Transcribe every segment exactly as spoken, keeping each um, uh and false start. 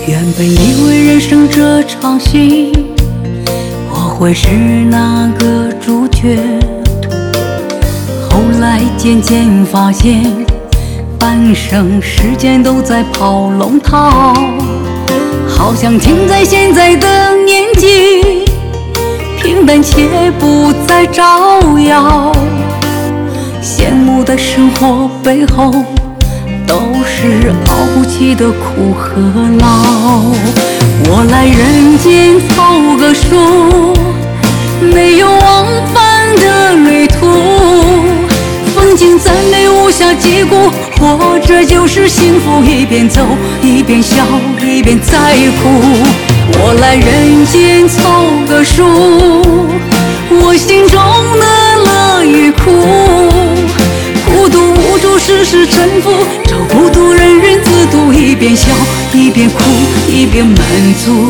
原本以为人生这场戏，我会是那个主角，后来渐渐发现，半生时间都在跑龙套，好像停在现在的年纪，平淡且不再招摇，羡慕的生活背后都是熬不起的苦和劳。我来人间凑个数，没有往返的旅途，风景赞美无暇接顾，活着就是幸福，一边走一边笑一边在哭。我来人间凑个数，我心中的乐与苦，孤独无助世事沉浮，找不度人人自渡，一边笑一边哭一边满足。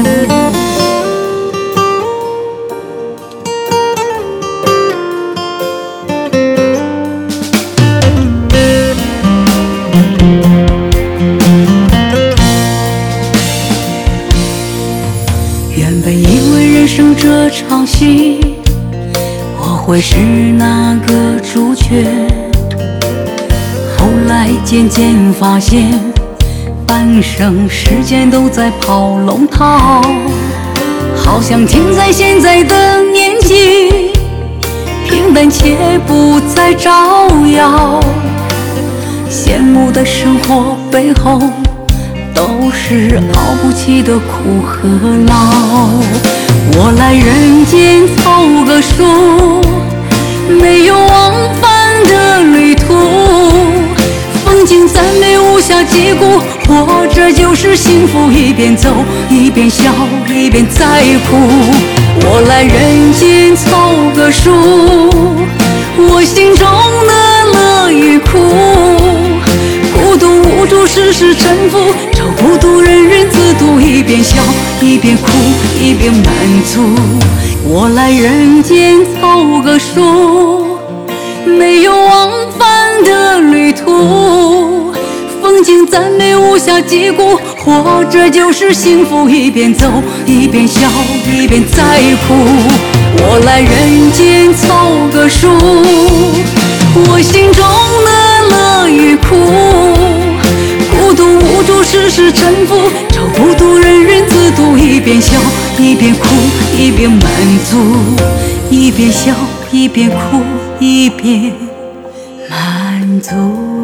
原本以为人生这场戏，我会是那个主角，后来渐渐发现，半生时间都在跑龙套，好像停在现在的年纪，平淡且不再招摇，羡慕的生活背后都是熬不起的苦和劳。我来人间凑个数，没有往返的旅途，风景赞美无暇接顾，活着就是幸福，一边走一边笑一边在哭。我来人间凑个数，我心中的乐与苦，孤独无助世事沉浮，找不度人人自渡，一边笑一边哭一边满足。我来人间凑个数，没有往返的旅途，风景赞美无暇接顾，活着就是幸福，一边走一边笑一边在哭。我来人间凑个数，我心中的乐与苦，孤独无助世事沉浮，找不度人人自渡，一边笑一边哭一边满足，一边笑一边哭一边满足。